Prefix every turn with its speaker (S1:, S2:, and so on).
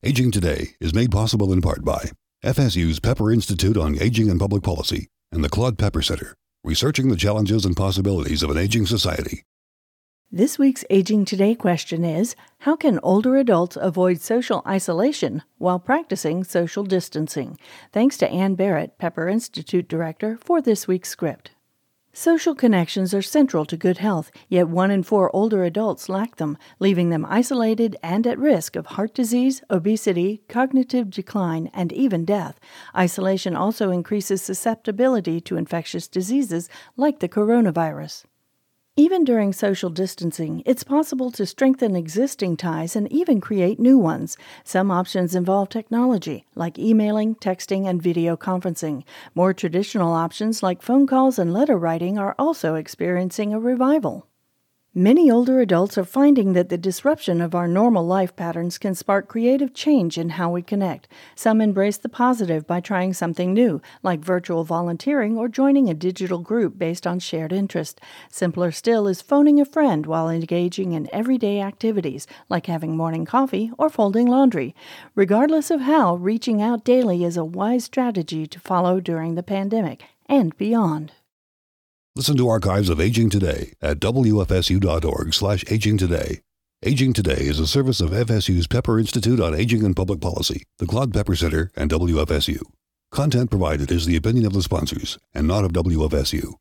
S1: Aging Today is made possible in part by FSU's Pepper Institute on Aging and Public Policy and the Claude Pepper Center, researching the challenges and possibilities of an aging society.
S2: This week's Aging Today question is, how can older adults avoid social isolation while practicing social distancing? Thanks to Ann Barrett, Pepper Institute Director, for this week's script. Social connections are central to good health, yet 1 in 4 older adults lack them, leaving them isolated and at risk of heart disease, obesity, cognitive decline, and even death. Isolation also increases susceptibility to infectious diseases like the coronavirus. Even during social distancing, it's possible to strengthen existing ties and even create new ones. Some options involve technology, like emailing, texting, and video conferencing. More traditional options, like phone calls and letter writing, are also experiencing a revival. Many older adults are finding that the disruption of our normal life patterns can spark creative change in how we connect. Some embrace the positive by trying something new, like virtual volunteering or joining a digital group based on shared interest. Simpler still is phoning a friend while engaging in everyday activities, like having morning coffee or folding laundry. Regardless of how, reaching out daily is a wise strategy to follow during the pandemic and beyond.
S1: Listen to archives of Aging Today at wfsu.org/Aging Today. Aging Today is a service of FSU's Pepper Institute on Aging and Public Policy, the Claude Pepper Center, and WFSU. Content provided is the opinion of the sponsors and not of WFSU.